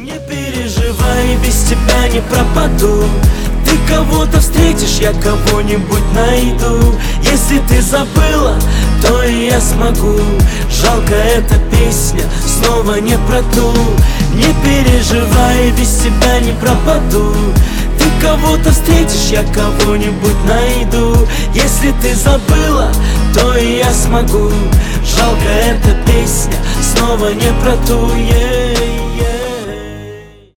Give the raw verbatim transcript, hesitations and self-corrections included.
Не переживай, без тебя не пропаду. Ты кого-то встретишь, я кого-нибудь найду. Если ты забыла, то и я смогу. Жалко, эта песня снова не про ту. Не переживай, без тебя не пропаду. Ты кого-то встретишь, я кого-нибудь найду. Если ты забыла, то и я смогу. Жалко, эта песня снова не про ту. Yeah.